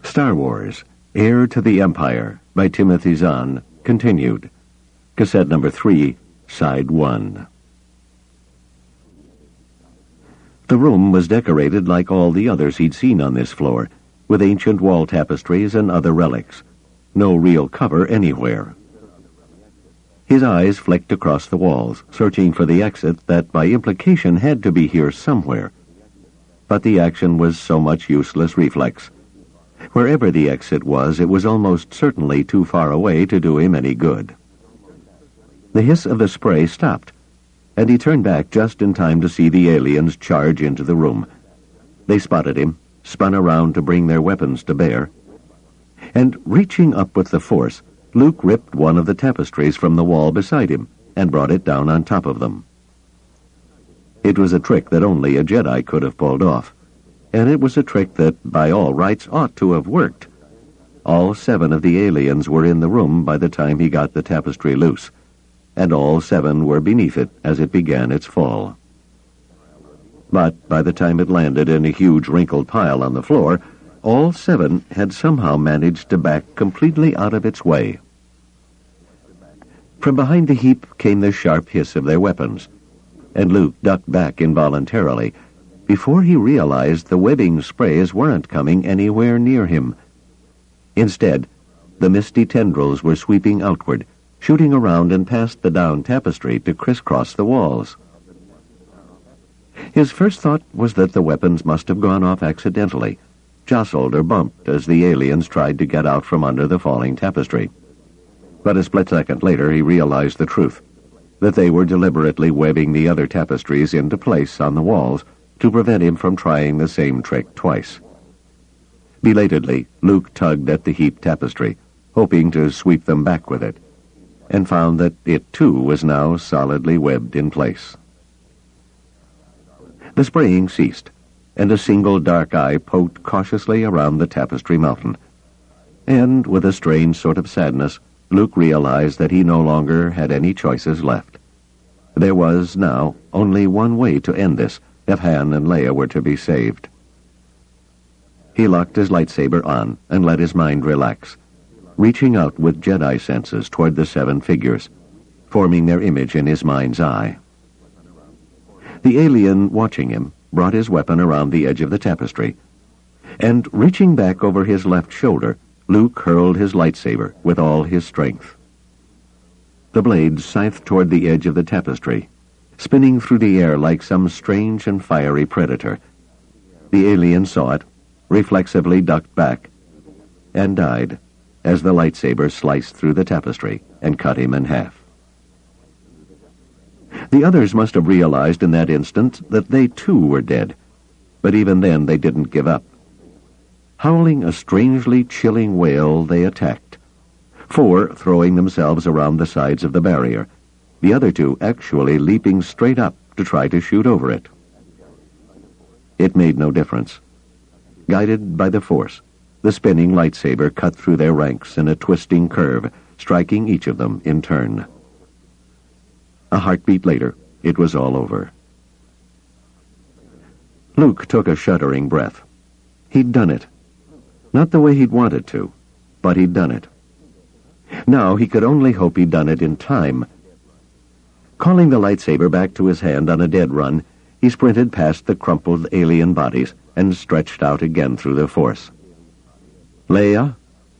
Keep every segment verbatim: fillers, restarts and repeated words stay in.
Star Wars, Heir to the Empire, by Timothy Zahn, continued. Cassette number three, side one. The room was decorated like all the others he'd seen on this floor, with ancient wall tapestries and other relics. No real cover anywhere. His eyes flicked across the walls, searching for the exit that by implication had to be here somewhere. But the action was so much useless reflex. Wherever the exit was, it was almost certainly too far away to do him any good. The hiss of the spray stopped, and he turned back just in time to see the aliens charge into the room. They spotted him, spun around to bring their weapons to bear, and reaching up with the force, Luke ripped one of the tapestries from the wall beside him and brought it down on top of them. It was a trick that only a Jedi could have pulled off, and it was a trick that, by all rights, ought to have worked. All seven of the aliens were in the room by the time he got the tapestry loose, and all seven were beneath it as it began its fall. But by the time it landed in a huge wrinkled pile on the floor, all seven had somehow managed to back completely out of its way. From behind the heap came the sharp hiss of their weapons, and Luke ducked back involuntarily before he realized the webbing sprays weren't coming anywhere near him. Instead, the misty tendrils were sweeping outward, shooting around and past the down tapestry to crisscross the walls. His first thought was that the weapons must have gone off accidentally, jostled or bumped as the aliens tried to get out from under the falling tapestry. But a split second later he realized the truth, that they were deliberately webbing the other tapestries into place on the walls to prevent him from trying the same trick twice. Belatedly, Luke tugged at the heaped tapestry, hoping to sweep them back with it, and found that it too was now solidly webbed in place. The spraying ceased, and a single dark eye poked cautiously around the tapestry mountain. And, with a strange sort of sadness, Luke realized that he no longer had any choices left. There was, now, only one way to end this, if Han and Leia were to be saved. He locked his lightsaber on and let his mind relax, reaching out with Jedi senses toward the seven figures, forming their image in his mind's eye. The alien watching him brought his weapon around the edge of the tapestry, and reaching back over his left shoulder, Luke hurled his lightsaber with all his strength. The blade scythed toward the edge of the tapestry, spinning through the air like some strange and fiery predator. The alien saw it, reflexively ducked back, and died as the lightsaber sliced through the tapestry and cut him in half. The others must have realized in that instant that they too were dead, but even then they didn't give up. Howling a strangely chilling wail, they attacked, four throwing themselves around the sides of the barrier, the other two actually leaping straight up to try to shoot over it. It made no difference. Guided by the Force, the spinning lightsaber cut through their ranks in a twisting curve, striking each of them in turn. A heartbeat later, it was all over. Luke took a shuddering breath. He'd done it. Not the way he'd wanted to, but he'd done it. Now he could only hope he'd done it in time. Calling the lightsaber back to his hand on a dead run, he sprinted past the crumpled alien bodies and stretched out again through the Force. Leia?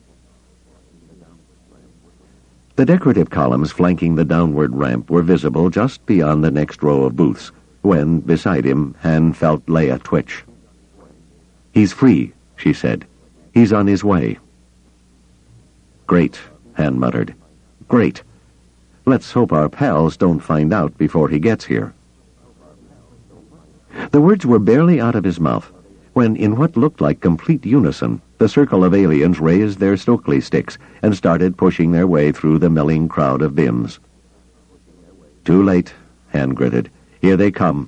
The decorative columns flanking the downward ramp were visible just beyond the next row of booths, when, beside him, Han felt Leia twitch. "He's free," she said. "He's on his way." "Great," Han muttered. "Great. Let's hope our pals don't find out before he gets here." The words were barely out of his mouth when, in what looked like complete unison, the circle of aliens raised their Stokely sticks and started pushing their way through the milling crowd of Vims. "Too late," Han gritted. "Here they come."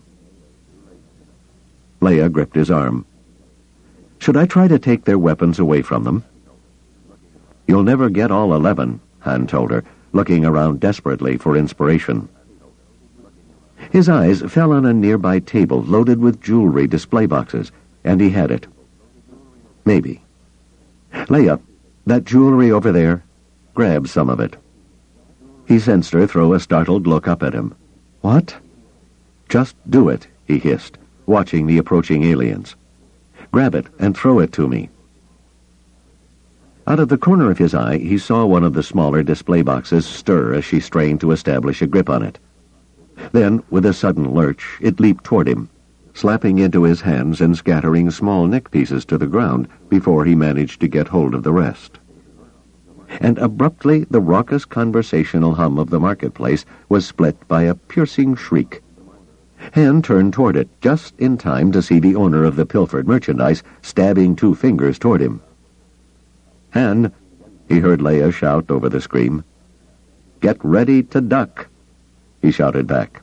Leia gripped his arm. "Should I try to take their weapons away from them?" "You'll never get all eleven," Han told her, looking around desperately for inspiration. His eyes fell on a nearby table loaded with jewelry display boxes, and he had it. Maybe. Leia, that jewelry over there, grab some of it. He sensed her throw a startled look up at him. What? Just do it, he hissed, watching the approaching aliens. Grab it and throw it to me. Out of the corner of his eye, he saw one of the smaller display boxes stir as she strained to establish a grip on it. Then, with a sudden lurch, it leaped toward him, slapping into his hands and scattering small neck pieces to the ground before he managed to get hold of the rest. And abruptly, the raucous conversational hum of the marketplace was split by a piercing shriek. Han turned toward it just in time to see the owner of the pilfered merchandise stabbing two fingers toward him. Han, he heard Leia shout over the scream. Get ready to duck, he shouted back,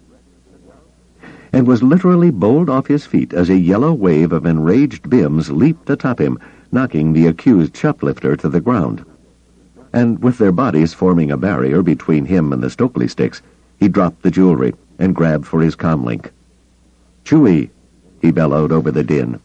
and was literally bowled off his feet as a yellow wave of enraged bims leaped atop him, knocking the accused shoplifter to the ground. And with their bodies forming a barrier between him and the Stokely sticks, he dropped the jewelry and grabbed for his comlink. Chewie, he bellowed over the din.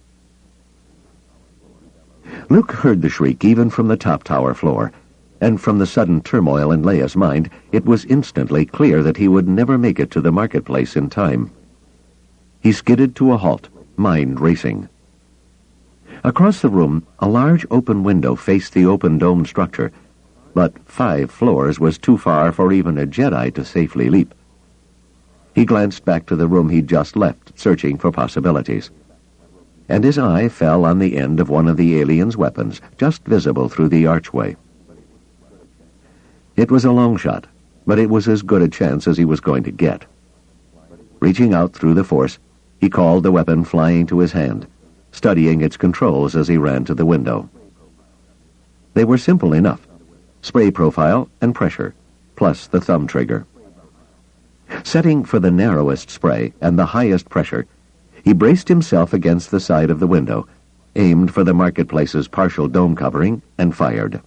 Luke heard the shriek even from the top tower floor, and from the sudden turmoil in Leia's mind, it was instantly clear that he would never make it to the marketplace in time. He skidded to a halt, mind racing. Across the room, a large open window faced the open domed structure, but five floors was too far for even a Jedi to safely leap. He glanced back to the room he'd just left, searching for possibilities. And his eye fell on the end of one of the aliens' weapons, just visible through the archway. It was a long shot, but it was as good a chance as he was going to get. Reaching out through the Force, he called the weapon flying to his hand, studying its controls as he ran to the window. They were simple enough: spray profile and pressure, plus the thumb trigger. Setting for the narrowest spray and the highest pressure, he braced himself against the side of the window, aimed for the marketplace's partial dome covering, and fired.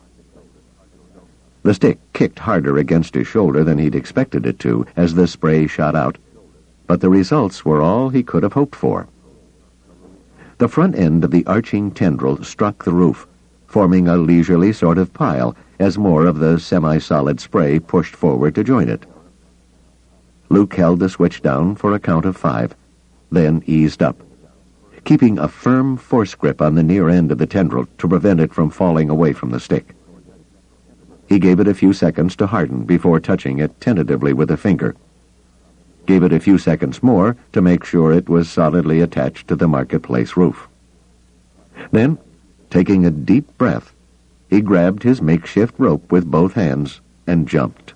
The stick kicked harder against his shoulder than he'd expected it to as the spray shot out, but the results were all he could have hoped for. The front end of the arching tendril struck the roof, forming a leisurely sort of pile as more of the semi-solid spray pushed forward to join it. Luke held the switch down for a count of five, then eased up, keeping a firm force grip on the near end of the tendril to prevent it from falling away from the stick. He gave it a few seconds to harden before touching it tentatively with a finger. Gave it a few seconds more to make sure it was solidly attached to the marketplace roof. Then, taking a deep breath, he grabbed his makeshift rope with both hands and jumped.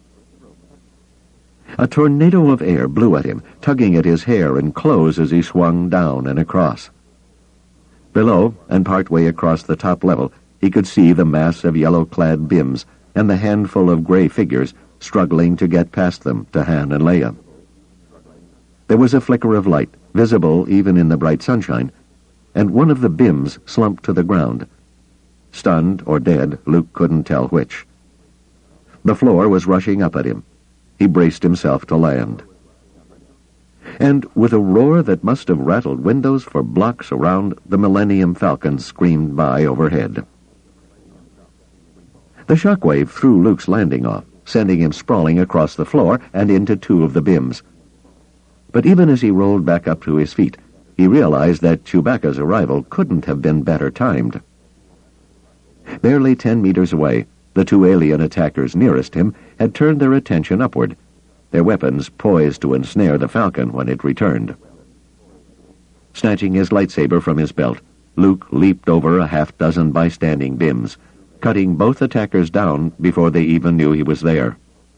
A tornado of air blew at him, tugging at his hair and clothes as he swung down and across. Below, and partway across the top level, he could see the mass of yellow-clad bims and the handful of gray figures struggling to get past them to Han and Leia. There was a flicker of light, visible even in the bright sunshine, and one of the bims slumped to the ground. Stunned or dead, Luke couldn't tell which. The floor was rushing up at him. He braced himself to land. And with a roar that must have rattled windows for blocks around, the Millennium Falcon screamed by overhead. The shockwave threw Luke's landing off, sending him sprawling across the floor and into two of the bims. But even as he rolled back up to his feet, he realized that Chewbacca's arrival couldn't have been better timed. Barely ten meters away, the two alien attackers nearest him had turned their attention upward, their weapons poised to ensnare the Falcon when it returned. Snatching his lightsaber from his belt, Luke leaped over a half-dozen bystanding bims, cutting both attackers down before they even knew he was there.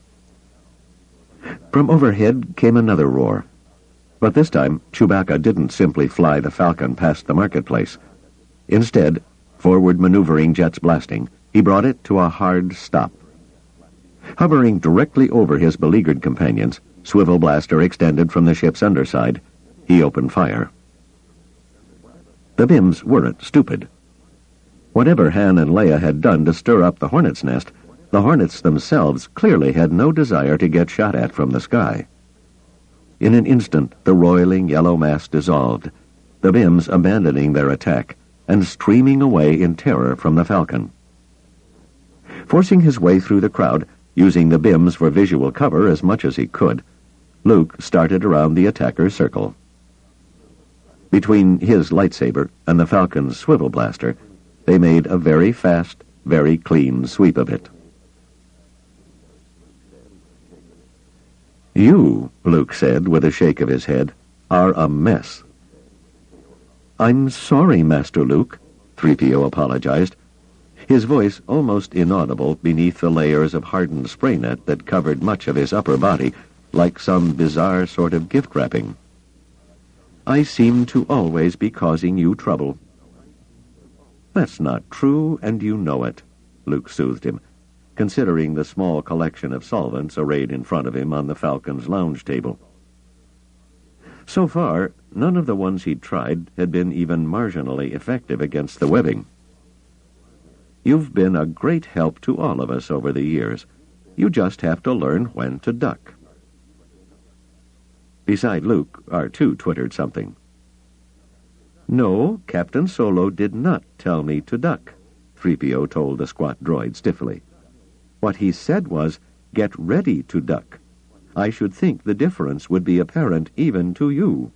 From overhead came another roar, but this time Chewbacca didn't simply fly the Falcon past the marketplace. Instead, forward maneuvering jets blasting, he brought it to a hard stop. Hovering directly over his beleaguered companions, swivel blaster extended from the ship's underside, he opened fire. The bims weren't stupid. Whatever Han and Leia had done to stir up the hornet's nest, the hornets themselves clearly had no desire to get shot at from the sky. In an instant, the roiling yellow mass dissolved, the bims abandoning their attack, and streaming away in terror from the Falcon. Forcing his way through the crowd, using the B I Ms for visual cover as much as he could, Luke started around the attacker's circle. Between his lightsaber and the Falcon's swivel blaster, they made a very fast, very clean sweep of it. "You," Luke said with a shake of his head, "are a mess." "I'm sorry, Master Luke," three P O apologized, his voice almost inaudible beneath the layers of hardened spray net that covered much of his upper body, like some bizarre sort of gift wrapping. "I seem to always be causing you trouble." "That's not true, and you know it," Luke soothed him, considering the small collection of solvents arrayed in front of him on the Falcon's lounge table. So far, none of the ones he'd tried had been even marginally effective against the webbing. "You've been a great help to all of us over the years. You just have to learn when to duck." Beside Luke, R two twittered something. "No, Captain Solo did not tell me to duck," three P O told the squat droid stiffly. "What he said was, get ready to duck. I should think the difference would be apparent even to you."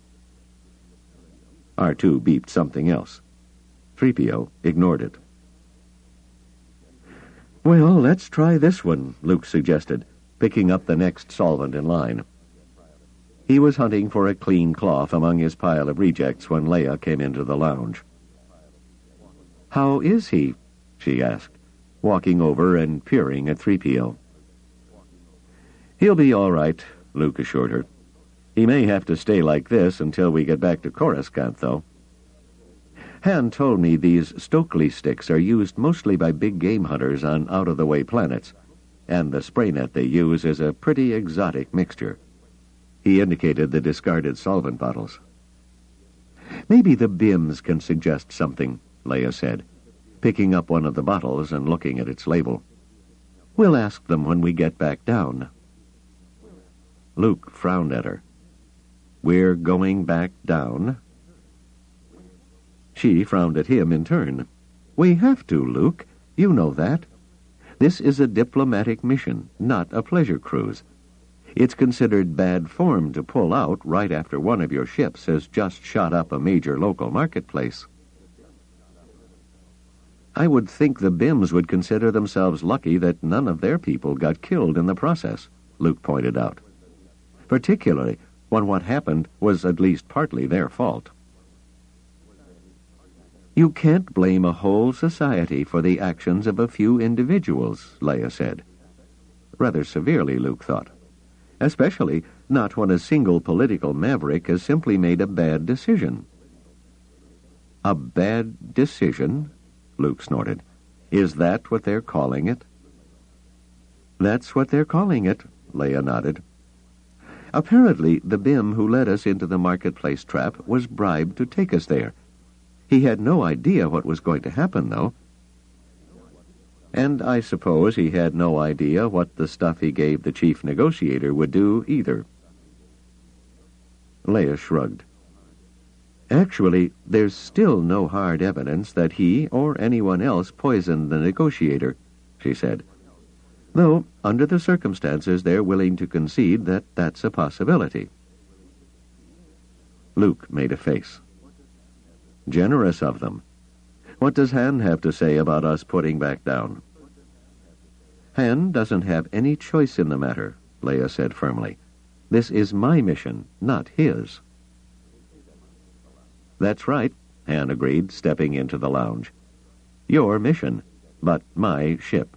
R two beeped something else. three P O ignored it. "Well, let's try this one," Luke suggested, picking up the next solvent in line. He was hunting for a clean cloth among his pile of rejects when Leia came into the lounge. "How is he?" she asked, walking over and peering at three P O. "He'll be all right," Luke assured her. "He may have to stay like this until we get back to Coruscant, though. Han told me these Stokely sticks are used mostly by big game hunters on out-of-the-way planets, and the spray net they use is a pretty exotic mixture." He indicated the discarded solvent bottles. "Maybe the B I Ms can suggest something," Leia said, picking up one of the bottles and looking at its label. "We'll ask them when we get back down." Luke frowned at her. "We're going back down?" She frowned at him in turn. "We have to, Luke. You know that. This is a diplomatic mission, not a pleasure cruise. It's considered bad form to pull out right after one of your ships has just shot up a major local marketplace." "I would think the B I Ms would consider themselves lucky that none of their people got killed in the process," Luke pointed out. "Particularly when what happened was at least partly their fault." "You can't blame a whole society for the actions of a few individuals," Leia said. Rather severely, Luke thought. Especially not when a single political maverick has simply made a bad decision. "A bad decision?" Luke snorted. "Is that what they're calling it?" "That's what they're calling it," Leia nodded. "Apparently, the B I M who led us into the marketplace trap was bribed to take us there. He had no idea what was going to happen, though. And I suppose he had no idea what the stuff he gave the chief negotiator would do, either." Leia shrugged. "Actually, there's still no hard evidence that he or anyone else poisoned the negotiator," she said. "Though, under the circumstances, they're willing to concede that that's a possibility." Luke made a face. "Generous of them. What does Han have to say about us putting back down?" "Han doesn't have any choice in the matter," Leia said firmly. "This is my mission, not his." "That's right," Han agreed, stepping into the lounge. "Your mission, but my ship."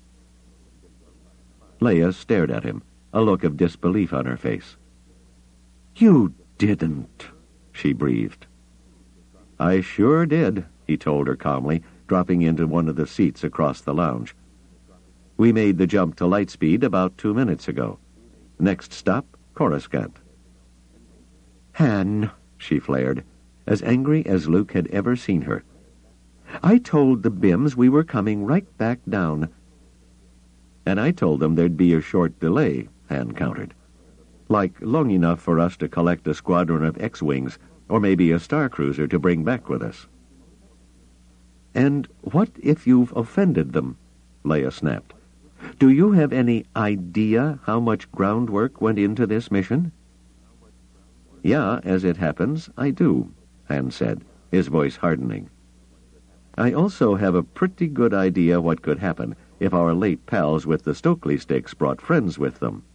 Leia stared at him, a look of disbelief on her face. "You didn't," she breathed. "I sure did," he told her calmly, dropping into one of the seats across the lounge. "We made the jump to lightspeed about two minutes ago. Next stop, Coruscant." "Han," she flared, as angry as Luke had ever seen her. "I told the B I Ms we were coming right back down." "And I told them there'd be a short delay," Han countered. "Like long enough for us to collect a squadron of X-Wings, or maybe a Star Cruiser to bring back with us." And what if you've offended them? Leia snapped. Do you have any idea how much groundwork went into this mission? Yeah, as it happens, I do, Han said, his voice hardening. I also have a pretty good idea what could happen if our late pals with the Stokely sticks brought friends with them.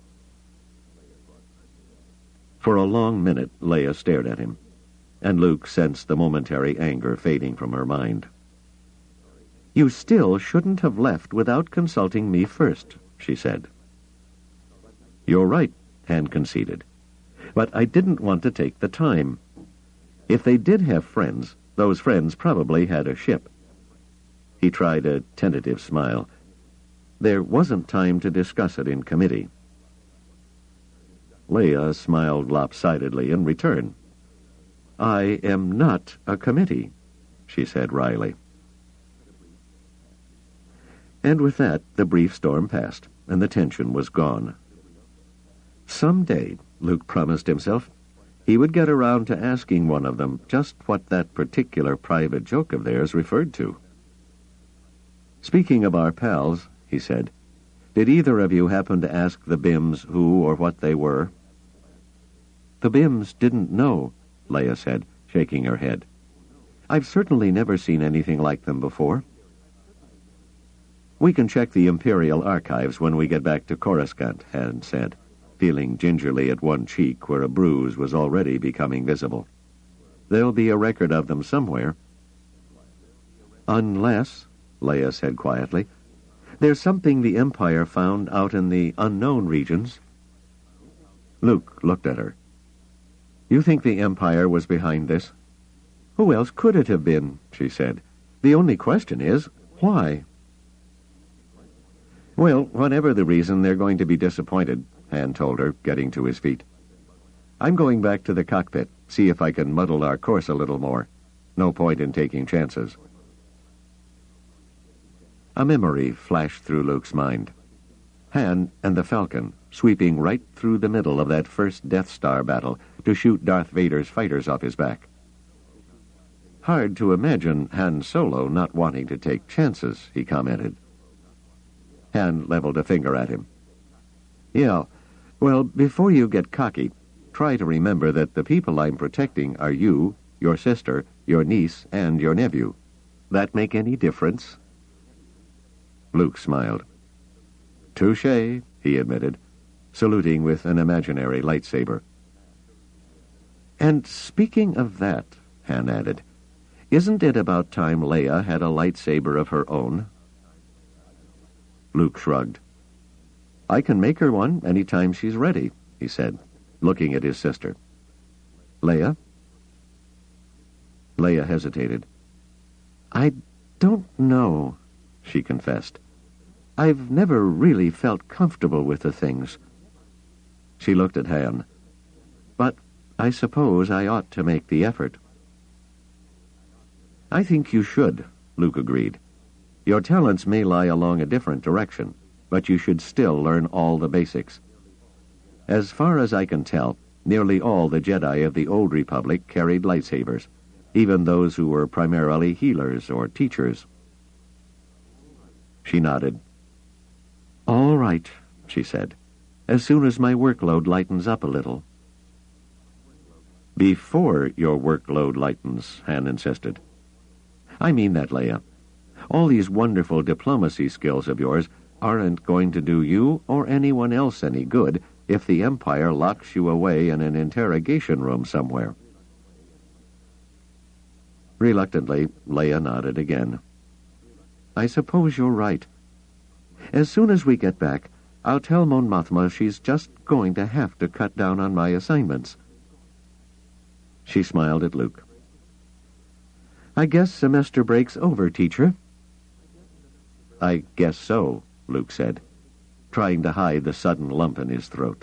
For a long minute, Leia stared at him, and Luke sensed the momentary anger fading from her mind. You still shouldn't have left without consulting me first, she said. You're right, Han conceded, but I didn't want to take the time. If they did have friends, those friends probably had a ship. He tried a tentative smile. There wasn't time to discuss it in committee. Leia smiled lopsidedly in return. I am not a committee, she said wryly. And with that, the brief storm passed, and the tension was gone. Someday, Luke promised himself, he would get around to asking one of them just what that particular private joke of theirs referred to. Speaking of our pals, he said, did either of you happen to ask the Bims who or what they were? The Bims didn't know, Leia said, shaking her head. I've certainly never seen anything like them before. We can check the Imperial archives when we get back to Coruscant, Han said, feeling gingerly at one cheek where a bruise was already becoming visible. There'll be a record of them somewhere. Unless, Leia said quietly, there's something the Empire found out in the unknown regions. Luke looked at her. You think the Empire was behind this? Who else could it have been, she said. The only question is, why? Well, whatever the reason, they're going to be disappointed, Han told her, getting to his feet. I'm going back to the cockpit, see if I can muddle our course a little more. No point in taking chances. A memory flashed through Luke's mind. Han and the Falcon, sweeping right through the middle of that first Death Star battle to shoot Darth Vader's fighters off his back. Hard to imagine Han Solo not wanting to take chances, he commented. Han leveled a finger at him. Yeah, well, before you get cocky, try to remember that the people I'm protecting are you, your sister, your niece, and your nephew. That make any difference? Luke smiled. Touché, he admitted, saluting with an imaginary lightsaber. And speaking of that, Han added, isn't it about time Leia had a lightsaber of her own? Luke shrugged. I can make her one any time she's ready, he said, looking at his sister. Leia? Leia hesitated. I don't know, she confessed. I've never really felt comfortable with the things. She looked at Han. But I suppose I ought to make the effort. I think you should, Luke agreed. Your talents may lie along a different direction, but you should still learn all the basics. As far as I can tell, nearly all the Jedi of the Old Republic carried lightsabers, even those who were primarily healers or teachers. She nodded. All right, she said, as soon as my workload lightens up a little. Before your workload lightens, Han insisted. I mean that, Leia. All these wonderful diplomacy skills of yours aren't going to do you or anyone else any good if the Empire locks you away in an interrogation room somewhere. Reluctantly, Leia nodded again. I suppose you're right. As soon as we get back, I'll tell Mon Mothma she's just going to have to cut down on my assignments. She smiled at Luke. I guess semester break's over, teacher. I guess so, Luke said, trying to hide the sudden lump in his throat.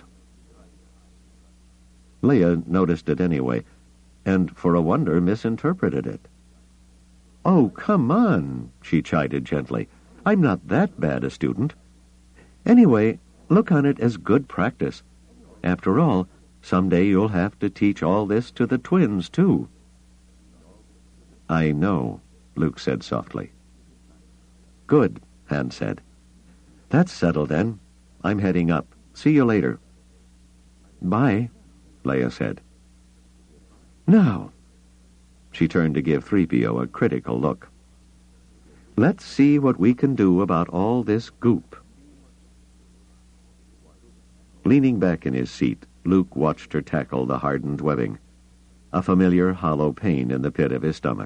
Leia noticed it anyway, and for a wonder misinterpreted it. Oh, come on, she chided gently. I'm not that bad a student. Anyway, look on it as good practice. After all, someday you'll have to teach all this to the twins, too. I know, Luke said softly. Good, Han said. That's settled then. I'm heading up. See you later. Bye, Leia said. Now, she turned to give three P O a critical look. Let's see what we can do about all this goop. Leaning back in his seat, Luke watched her tackle the hardened webbing, a familiar hollow pain in the pit of his stomach.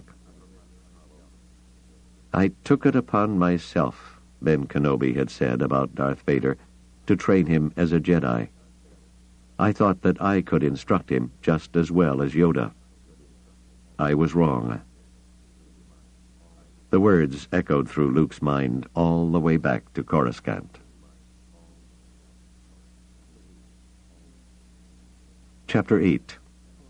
I took it upon myself, Ben Kenobi had said about Darth Vader, to train him as a Jedi. I thought that I could instruct him just as well as Yoda. I was wrong. The words echoed through Luke's mind all the way back to Coruscant. Chapter eight.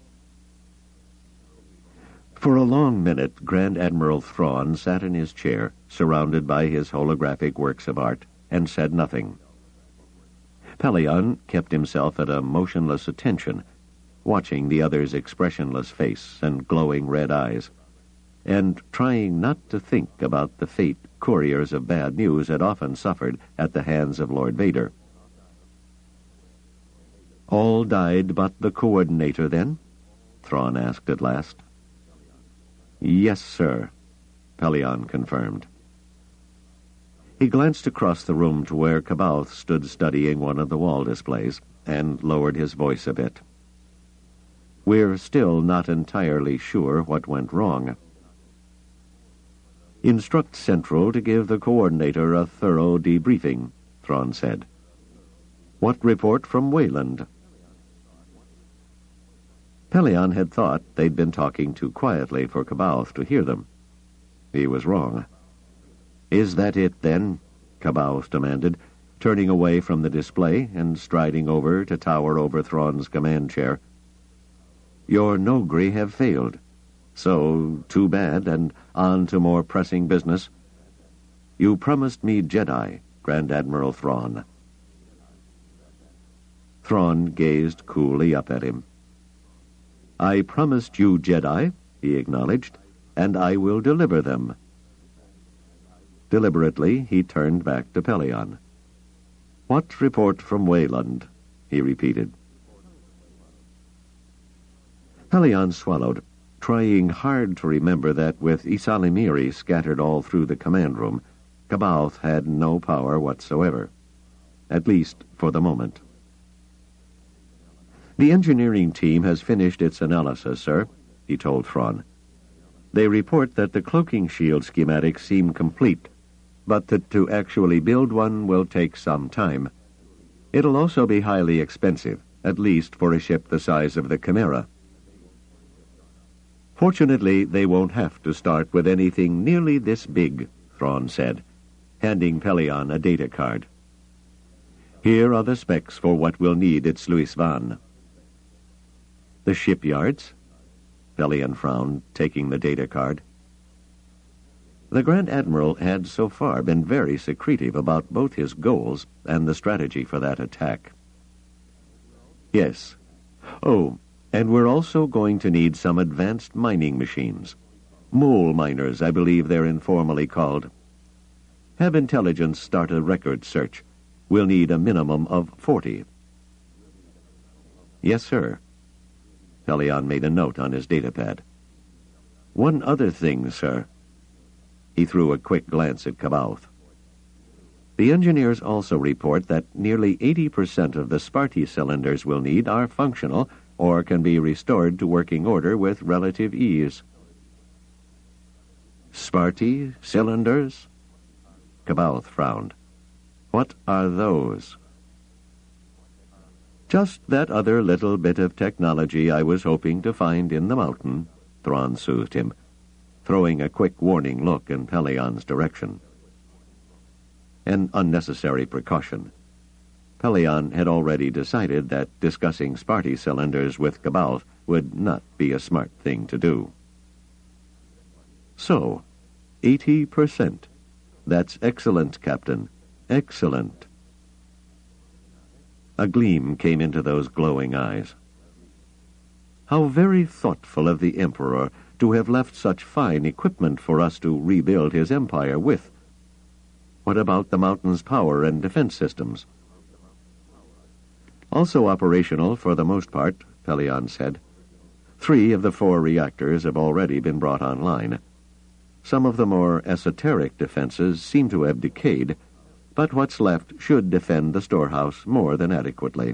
For a long minute, Grand Admiral Thrawn sat in his chair, surrounded by his holographic works of art, and said nothing. Pellaeon kept himself at a motionless attention, watching the other's expressionless face and glowing red eyes, and trying not to think about the fate couriers of bad news had often suffered at the hands of Lord Vader. All died but the Coordinator, then? Thrawn asked at last. Yes, sir, Pellaeon confirmed. He glanced across the room to where C'baoth stood studying one of the wall displays, and lowered his voice a bit. We're still not entirely sure what went wrong. Instruct Central to give the Coordinator a thorough debriefing, Thrawn said. What report from Wayland? Pellaeon had thought they'd been talking too quietly for C'baoth to hear them. He was wrong. Is that it, then? C'baoth demanded, turning away from the display and striding over to tower over Thrawn's command chair. Your Noghri have failed. So, too bad, and on to more pressing business. You promised me Jedi, Grand Admiral Thrawn. Thrawn gazed coolly up at him. I promised you Jedi, he acknowledged, and I will deliver them. Deliberately, he turned back to Pellaeon. What report from Wayland? He repeated. Pellaeon swallowed, trying hard to remember that with Ysalamiri scattered all through the command room, C'baoth had no power whatsoever, at least for the moment. The engineering team has finished its analysis, sir, he told Thrawn. They report that the cloaking shield schematics seem complete, but that to actually build one will take some time. It'll also be highly expensive, at least for a ship the size of the Chimera. Fortunately, they won't have to start with anything nearly this big, Thrawn said, handing Pellaeon a data card. Here are the specs for what we'll need at Sluis Van. The shipyards? Pellaeon frowned, taking the data card. The Grand Admiral had so far been very secretive about both his goals and the strategy for that attack. Yes. Oh, and we're also going to need some advanced mining machines. Mole miners, I believe they're informally called. Have intelligence start a record search. We'll need a minimum of forty. Yes, sir. Pellaeon made a note on his datapad. One other thing, sir. He threw a quick glance at C'baoth. The engineers also report that nearly eighty percent of the Sparty cylinders we'll need are functional or can be restored to working order with relative ease. Sparty cylinders? C'baoth frowned. What are those? Just that other little bit of technology I was hoping to find in the mountain, Thrawn soothed him, throwing a quick warning look in Pellaeon's direction. An unnecessary precaution. Pellaeon had already decided that discussing Sparty cylinders with C'baoth would not be a smart thing to do. So, eighty percent. That's excellent, Captain. Excellent. A gleam came into those glowing eyes. How very thoughtful of the Emperor to have left such fine equipment for us to rebuild his empire with. What about the mountain's power and defense systems? Also operational for the most part, Pelion said. Three of the four reactors have already been brought online. Some of the more esoteric defenses seem to have decayed, but what's left should defend the storehouse more than adequately.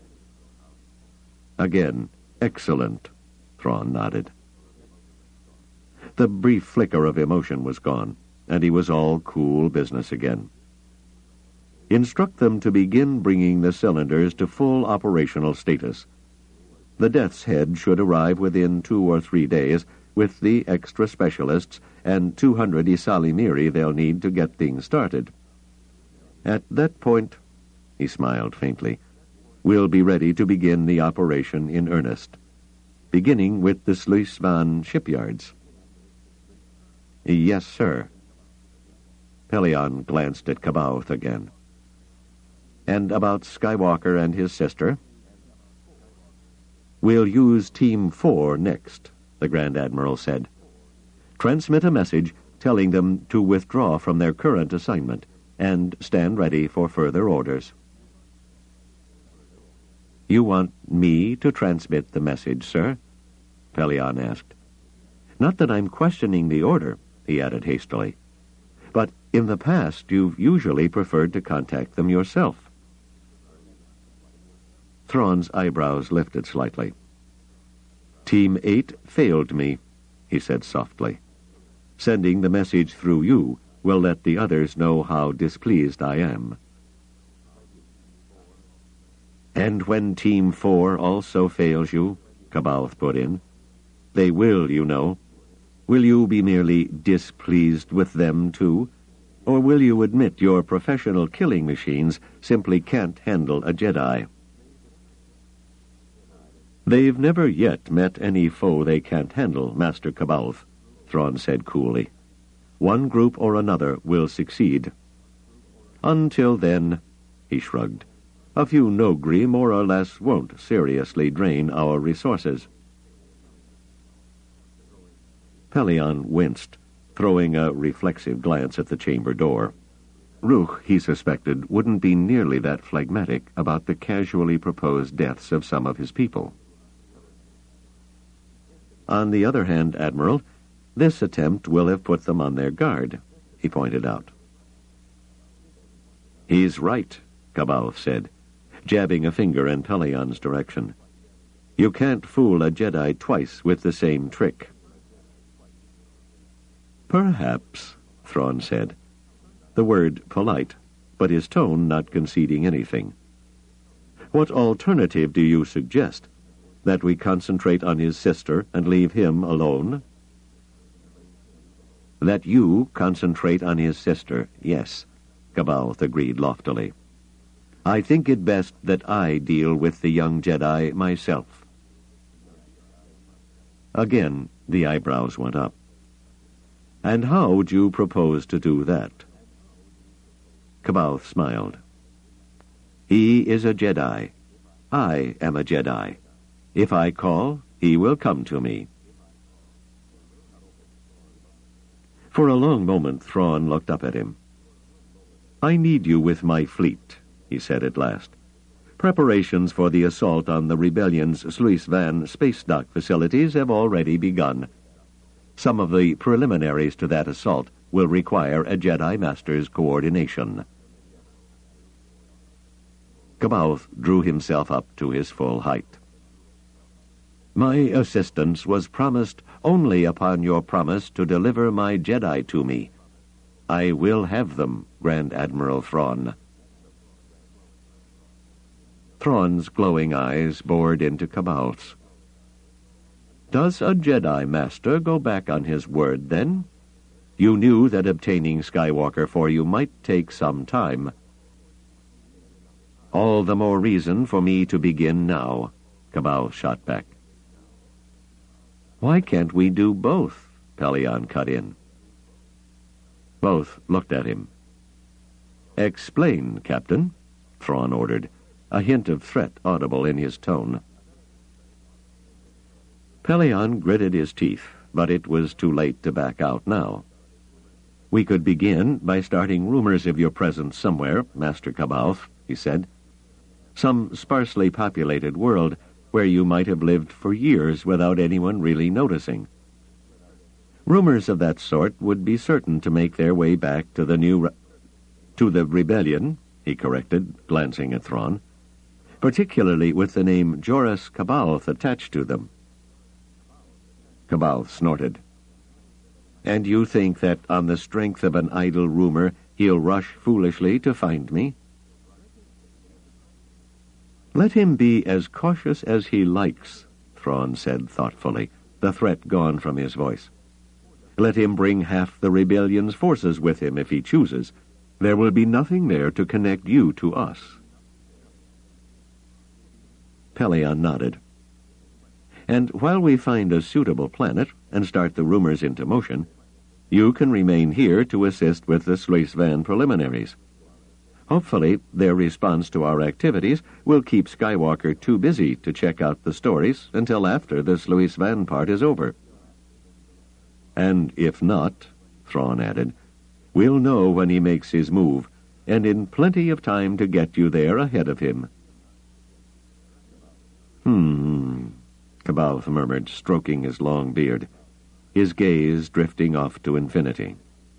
Again, excellent, Thrawn nodded. The brief flicker of emotion was gone, and he was all cool business again. Instruct them to begin bringing the cylinders to full operational status. The Death's Head should arrive within two or three days with the extra specialists and two hundred Ysalamiri they'll need to get things started. At that point, he smiled faintly, we'll be ready to begin the operation in earnest, beginning with the Sluis Van shipyards. Yes, sir. Pelion glanced at C'baoth again. And about Skywalker and his sister? We'll use Team Four next, the Grand Admiral said. Transmit a message telling them to withdraw from their current assignment and stand ready for further orders. You want me to transmit the message, sir? Pelion asked. Not that I'm questioning the order, he added hastily. But in the past, you've usually preferred to contact them yourself. Thrawn's eyebrows lifted slightly. Team Eight failed me, he said softly. Sending the message through you will let the others know how displeased I am. And when Team Four also fails you, C'baoth put in, they will, you know. Will you be merely displeased with them, too? Or will you admit your professional killing machines simply can't handle a Jedi? They've never yet met any foe they can't handle, Master C'baoth, Thrawn said coolly. One group or another will succeed. Until then, he shrugged, a few Noghri more or less won't seriously drain our resources. Pelion winced, throwing a reflexive glance at the chamber door. Ruch, he suspected, wouldn't be nearly that phlegmatic about the casually proposed deaths of some of his people. On the other hand, Admiral, this attempt will have put them on their guard, he pointed out. He's right, C'baoth said, jabbing a finger in Pelion's direction. You can't fool a Jedi twice with the same trick. Perhaps, Thrawn said, the word polite, but his tone not conceding anything. What alternative do you suggest? That we concentrate on his sister and leave him alone? That you concentrate on his sister, yes, C'baoth agreed loftily. I think it best that I deal with the young Jedi myself. Again, the eyebrows went up. And how would you propose to do that? C'baoth smiled. He is a Jedi. I am a Jedi. If I call, he will come to me. For a long moment, Thrawn looked up at him. I need you with my fleet, he said at last. Preparations for the assault on the Rebellion's Sluis Van space dock facilities have already begun. Some of the preliminaries to that assault will require a Jedi Master's coordination. C'baoth drew himself up to his full height. My assistance was promised only upon your promise to deliver my Jedi to me. I will have them, Grand Admiral Thrawn. Thrawn's glowing eyes bored into C'baoth's. Does a Jedi Master go back on his word, then? You knew that obtaining Skywalker for you might take some time. All the more reason for me to begin now, C'baoth shot back. Why can't we do both? Pelion cut in. Both looked at him. Explain, Captain, Thrawn ordered, a hint of threat audible in his tone. Pelion gritted his teeth, but it was too late to back out now. "We could begin by starting rumors of your presence somewhere, Master Cabalth," he said. "Some sparsely populated world where you might have lived for years without anyone really noticing. Rumors of that sort would be certain to make their way back to the new... Re- to the rebellion," he corrected, glancing at Thrawn, "particularly with the name Joras Cabalth attached to them." Cabalth snorted. "And you think that on the strength of an idle rumor he'll rush foolishly to find me?" "Let him be as cautious as he likes," Thrawn said thoughtfully, the threat gone from his voice. "Let him bring half the rebellion's forces with him if he chooses. There will be nothing there to connect you to us." Pellaeon nodded. "And while we find a suitable planet and start the rumors into motion, you can remain here to assist with the Sluis Van preliminaries. Hopefully, their response to our activities will keep Skywalker too busy to check out the stories until after the Sluis Van part is over." "And if not," Thrawn added, "we'll know when he makes his move, and in plenty of time to get you there ahead of him." Hmm, Cabalth murmured, stroking his long beard, his gaze drifting off to infinity.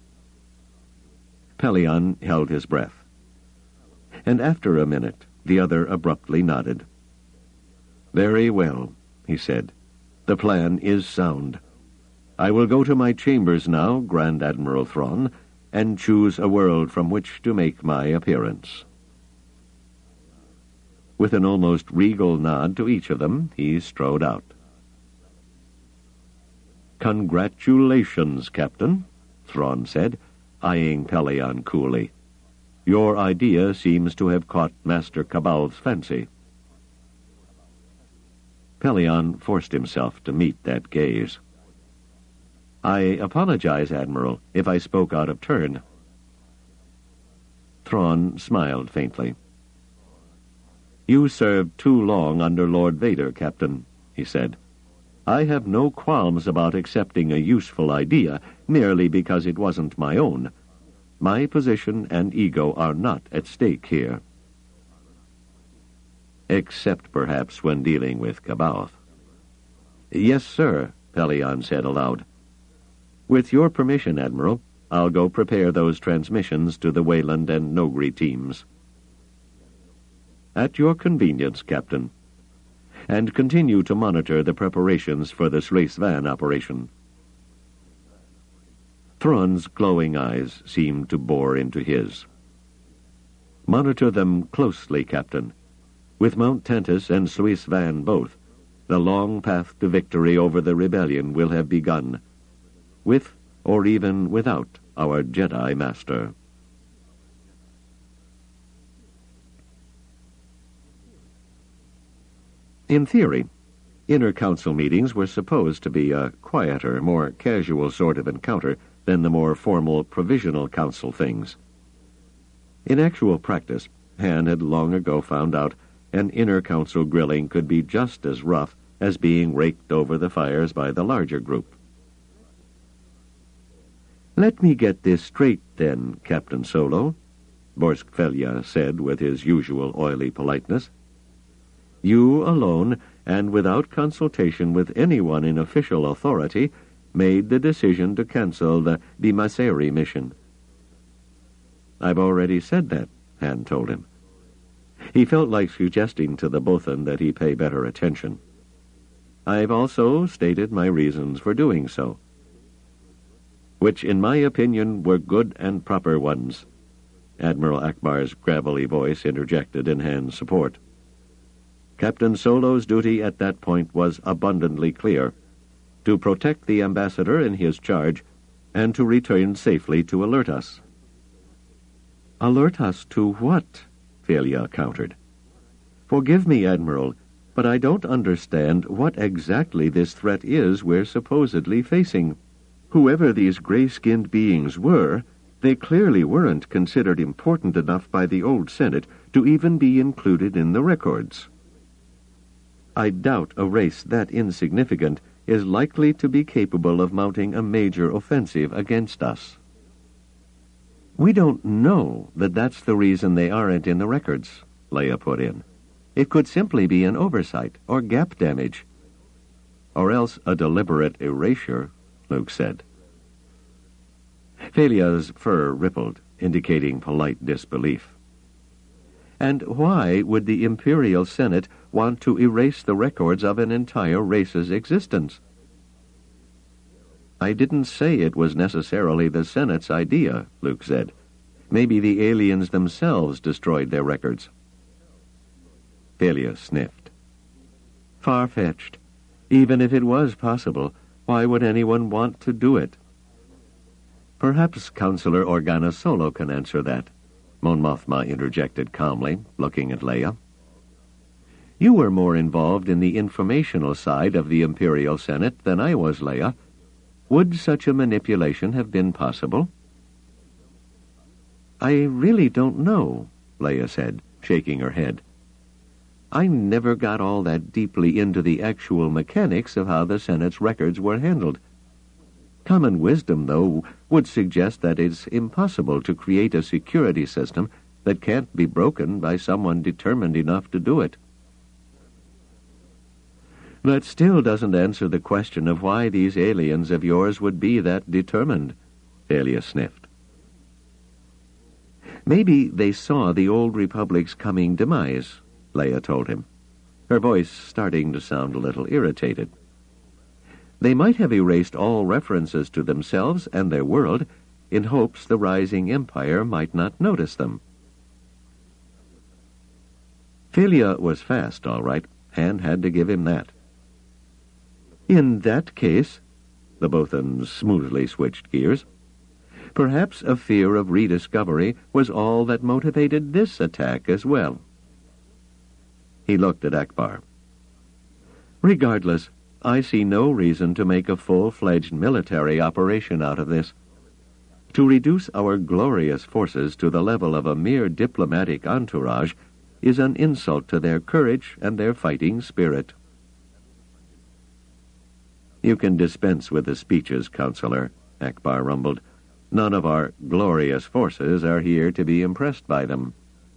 Pellaeon held his breath. And after a minute, the other abruptly nodded. "Very well," he said. "The plan is sound. I will go to my chambers now, Grand Admiral Thrawn, and choose a world from which to make my appearance." With an almost regal nod to each of them, he strode out. "Congratulations, Captain," Thrawn said, eyeing Pellaeon coolly. "Your idea seems to have caught Master Cabalth's fancy." Pellaeon forced himself to meet that gaze. "I apologize, Admiral, if I spoke out of turn." Thrawn smiled faintly. "You served too long under Lord Vader, Captain," he said. "I have no qualms about accepting a useful idea merely because it wasn't my own. My position and ego are not at stake here." "Except, perhaps, when dealing with Cabalth." "Yes, sir," Pellaeon said aloud. "With your permission, Admiral, I'll go prepare those transmissions to the Wayland and Noghri teams." "At your convenience, Captain. And continue to monitor the preparations for the Sluis Van operation." Thrawn's glowing eyes seemed to bore into his. "Monitor them closely, Captain. With Mount Tantus and Sluis Van both, the long path to victory over the rebellion will have begun, with or even without our Jedi Master." In theory, inner council meetings were supposed to be a quieter, more casual sort of encounter than the more formal provisional council things. In actual practice, Han had long ago found out an inner council grilling could be just as rough as being raked over the fires by the larger group. "Let me get this straight, then, Captain Solo," Borsk Felya said with his usual oily politeness. "You alone, and without consultation with anyone in official authority, made the decision to cancel the Bimaseri mission." "I've already said that," Han told him. He felt like suggesting to the Bothan that he pay better attention. "I've also stated my reasons for doing so." "Which, in my opinion, were good and proper ones," Admiral Akbar's gravelly voice interjected in Han's support. Captain Solo's duty at that point was abundantly clear: to protect the ambassador in his charge, and to return safely to alert us. "Alert us to what?" Felya countered. "Forgive me, Admiral, but I don't understand what exactly this threat is we're supposedly facing. Whoever these gray-skinned beings were, they clearly weren't considered important enough by the old Senate to even be included in the records. I doubt a race that insignificant is likely to be capable of mounting a major offensive against us. We don't know that that's the reason they aren't in the records, Leia put in. It could simply be an oversight or gap damage. Or else a deliberate erasure, Luke said. Phalia's fur rippled, indicating polite disbelief. And why would the Imperial Senate want to erase the records of an entire race's existence? I didn't say it was necessarily the Senate's idea, Luke said. Maybe the aliens themselves destroyed their records. Phalia sniffed. Far-fetched. Even if it was possible, why would anyone want to do it? Perhaps Counselor Organa Solo can answer that, Mon Mothma interjected calmly, looking at Leia. You were more involved in the informational side of the Imperial Senate than I was, Leia. Would such a manipulation have been possible? I really don't know, Leia said, shaking her head. I never got all that deeply into the actual mechanics of how the Senate's records were handled. Common wisdom, though, would suggest that it's impossible to create a security system that can't be broken by someone determined enough to do it. That still doesn't answer the question of why these aliens of yours would be that determined, Phalia sniffed. Maybe they saw the old Republic's coming demise, Leia told him, her voice starting to sound a little irritated. They might have erased all references to themselves and their world in hopes the rising empire might not notice them. Phalia was fast, all right, and had to give him that. In that case, the Bothans smoothly switched gears, perhaps a fear of rediscovery was all that motivated this attack as well. He looked at Ackbar. Regardless, I see no reason to make a full-fledged military operation out of this. To reduce our glorious forces to the level of a mere diplomatic entourage is an insult to their courage and their fighting spirit. You can dispense with the speeches, Counselor, Ackbar rumbled. None of our glorious forces are here to be impressed by them.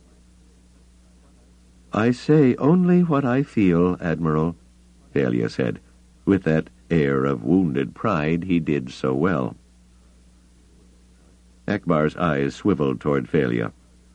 I say only what I feel, Admiral, Phalia said, with that air of wounded pride he did so well. Ackbar's eyes swiveled toward Phalia.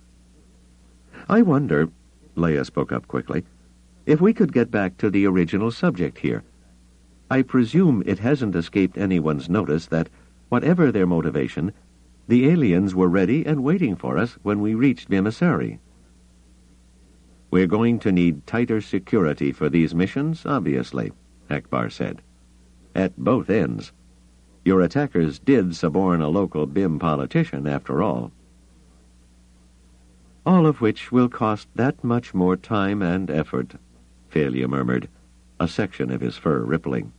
I wonder, Leia spoke up quickly, if we could get back to the original subject here. I presume it hasn't escaped anyone's notice that, whatever their motivation, the aliens were ready and waiting for us when we reached Vimasari. We're going to need tighter security for these missions, obviously, Ackbar said. At both ends. Your attackers did suborn a local B I M politician, after all. All of which will cost that much more time and effort, Phalia murmured, a section of his fur rippling.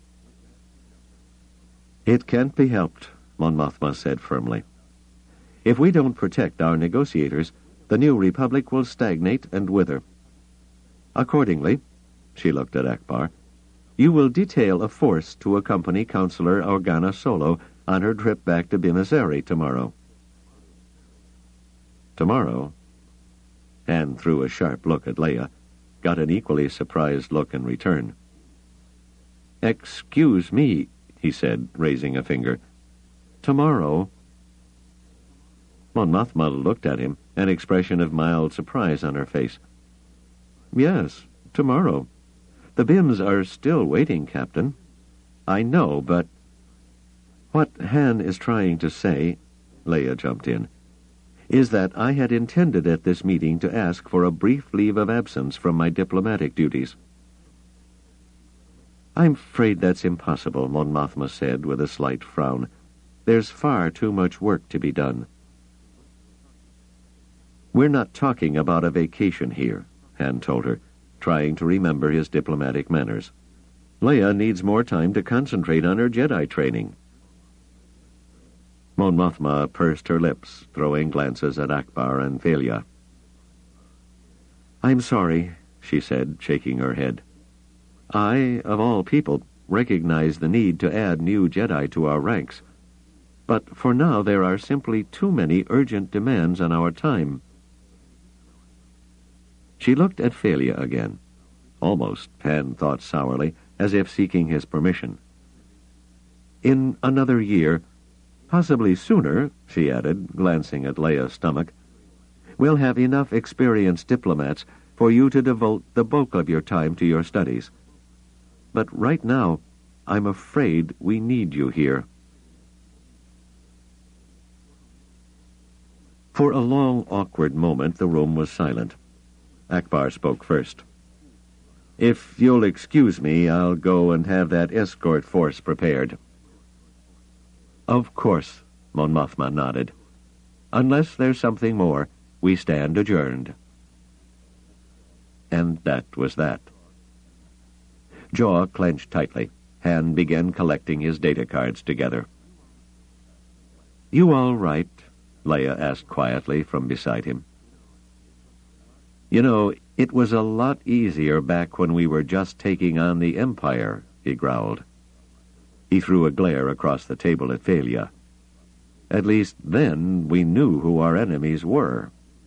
It can't be helped, Mon Mothma said firmly. If we don't protect our negotiators, the new Republic will stagnate and wither. Accordingly, she looked at Ackbar, you will detail a force to accompany Counselor Organa Solo on her trip back to Vimasari tomorrow. Tomorrow? Anne threw a sharp look at Leia, got an equally surprised look in return. Excuse me, he said, raising a finger. Tomorrow? Mon Mothma looked at him, an expression of mild surprise on her face. Yes, tomorrow. The B I Ms are still waiting, Captain. I know, but... What Han is trying to say, Leia jumped in, is that I had intended at this meeting to ask for a brief leave of absence from my diplomatic duties. I'm afraid that's impossible, Mon Mothma said with a slight frown. There's far too much work to be done. We're not talking about a vacation here, Han told her, trying to remember his diplomatic manners. Leia needs more time to concentrate on her Jedi training. Mon Mothma pursed her lips, throwing glances at Ackbar and Phalia. I'm sorry, she said, shaking her head. I, of all people, recognize the need to add new Jedi to our ranks, but for now there are simply too many urgent demands on our time. She looked at Phalia again, almost, Pan thought sourly, as if seeking his permission. In another year, possibly sooner, she added, glancing at Leia's stomach, we'll have enough experienced diplomats for you to devote the bulk of your time to your studies. But right now, I'm afraid we need you here. For a long, awkward moment, the room was silent. Akbar spoke first. If you'll excuse me, I'll go and have that escort force prepared. Of course, Mon Mothma nodded. Unless there's something more, we stand adjourned. And that was that. Jaw clenched tightly. Han began collecting his data cards together. You all right? Leia asked quietly from beside him. You know, it was a lot easier back when we were just taking on the Empire, he growled. He threw a glare across the table at Phalia. At least then we knew who our enemies were.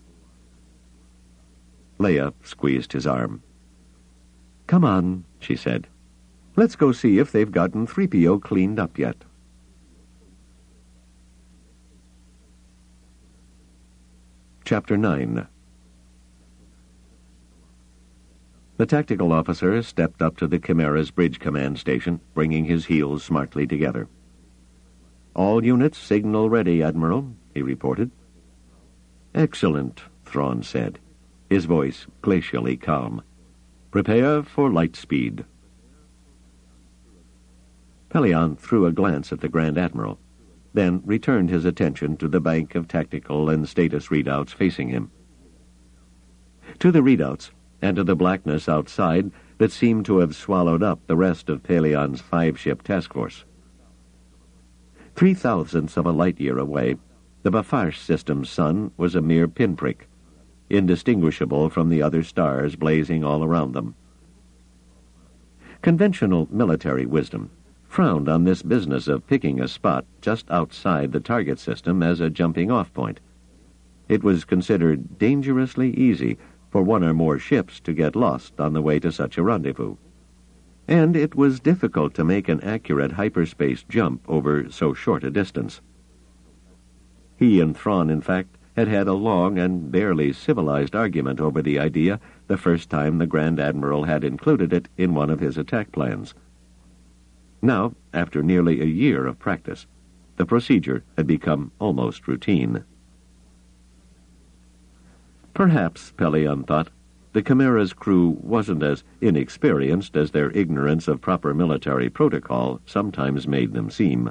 Leia squeezed his arm. Come on, she said. Let's go see if they've gotten three P O cleaned up yet. Chapter nine. The tactical officer stepped up to the Chimera's bridge command station, bringing his heels smartly together. All units signal ready, Admiral, he reported. Excellent, Thrawn said, his voice glacially calm. Prepare for light speed. Pellaeon threw a glance at the Grand Admiral, then returned his attention to the bank of tactical and status readouts facing him. To the readouts, and to the blackness outside that seemed to have swallowed up the rest of Pellaeon's five-ship task force. Three thousandths of a light-year away, the Bafarsh system's sun was a mere pinprick, indistinguishable from the other stars blazing all around them. Conventional military wisdom frowned on this business of picking a spot just outside the target system as a jumping-off point. It was considered dangerously easy for one or more ships to get lost on the way to such a rendezvous. And it was difficult to make an accurate hyperspace jump over so short a distance. He and Thrawn, in fact, had had a long and barely civilized argument over the idea the first time the Grand Admiral had included it in one of his attack plans. Now, after nearly a year of practice, the procedure had become almost routine. Perhaps, Pellaeon thought, the Chimera's crew wasn't as inexperienced as their ignorance of proper military protocol sometimes made them seem.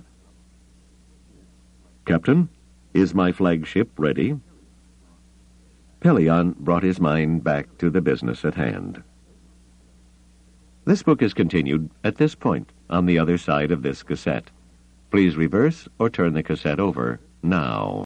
Captain, is my flagship ready? Pellaeon brought his mind back to the business at hand. This book is continued at this point on the other side of this cassette. Please reverse or turn the cassette over now.